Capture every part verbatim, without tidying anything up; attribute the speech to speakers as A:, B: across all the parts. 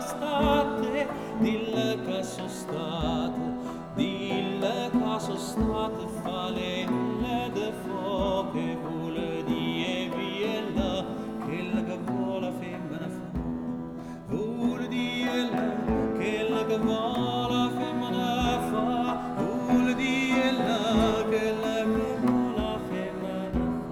A: state, dille che sono state, dille che sono state falelle de fuoche, vuole die viella, che la che vuole la femmina fa, vuole die che la che vuole la femmina fa, vuole die che la che vuole la femmina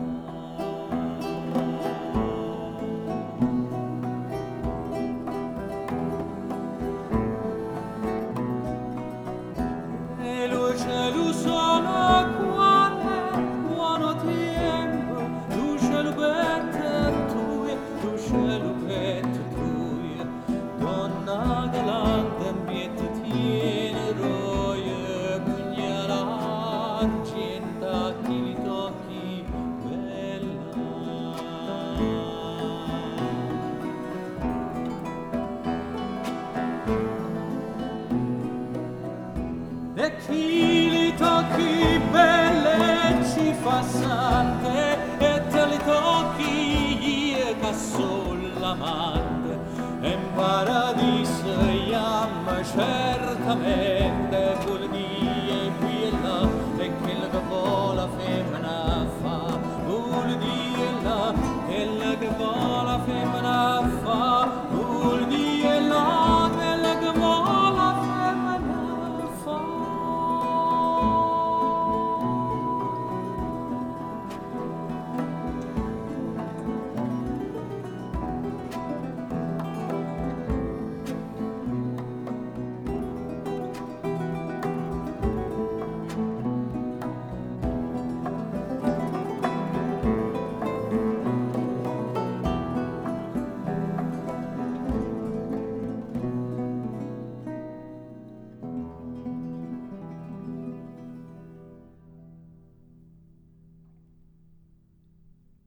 A: fa. E lo cielo sono quale, buono tempo, lo cielo bette tue, lo cielo bette tue, donna galante ambiente tiene roie, pugnala argenta chi li tocchi bella. E chi li tocchi belle ci fa sante, e te li tocchi io che son l'amante, e in paradiso iam certamente